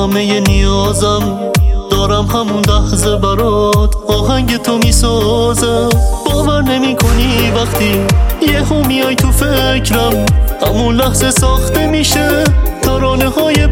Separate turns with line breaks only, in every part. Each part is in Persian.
همه نیازم دارم همون لحظه برات آهنگ تو میسازم. باور نمی کنی وقتی یهو میای تو فکرم، همون لحظه ساخته میشه ترانه های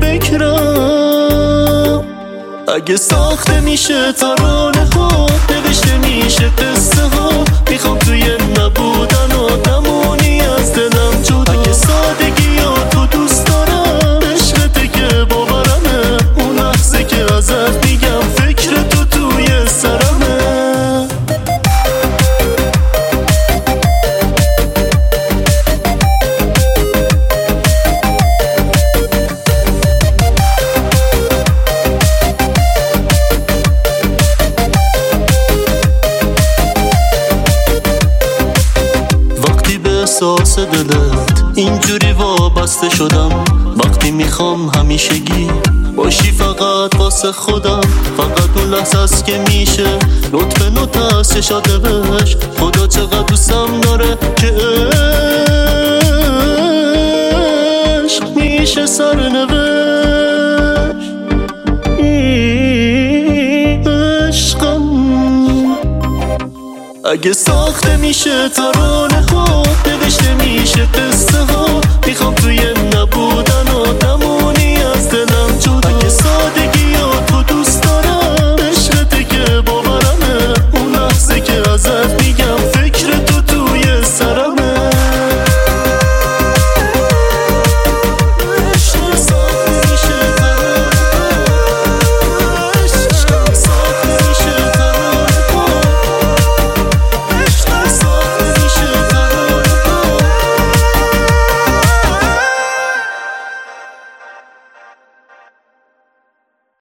بکرم. اگه ساخته میشه ترانه ها، نوشته میشه قصه ها، میخوام توی نبودن آدمونی از دلم جدا. اگه سادگی ها تو دوست دارم، عشقته که باورمه، اون لحظه که ازت میگم فکر تو توی سرمه. احساس دلت اینجوری وابسته شدم، وقتی میخوام همیشگی باشی فقط واسه خودم. فقط اون لحظه است که میشه لطف نوت از چشات بهش، خدا چقدر دوستم داره که عشق میشه سرنوشت. عشقم اگه ساخته میشه ترانه ها، نوشته میشه قصه ها، میخوام